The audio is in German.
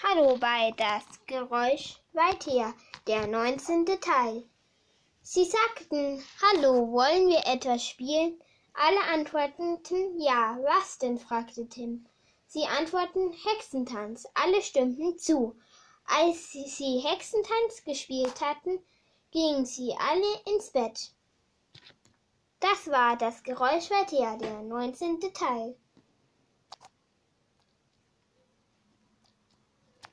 Hallo bei Das Geräusch weiter, der 19. Teil. Sie sagten, hallo, wollen wir etwas spielen? Alle antworteten, ja, was denn? Fragte Tim. Sie antworteten, Hexentanz. Alle stimmten zu. Als sie Hexentanz gespielt hatten, gingen sie alle ins Bett. Das war Das Geräusch weiter, der 19. Teil.